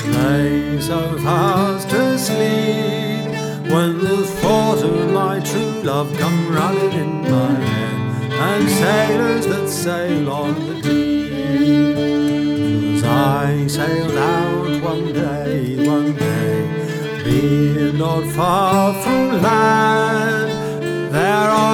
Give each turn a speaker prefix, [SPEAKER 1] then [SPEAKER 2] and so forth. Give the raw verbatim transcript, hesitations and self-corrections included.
[SPEAKER 1] lay so fast asleep, when the thought of my true love come running in my head, and sailors that sail on the deep. As I sailed out one day, one day, being not far from land, there on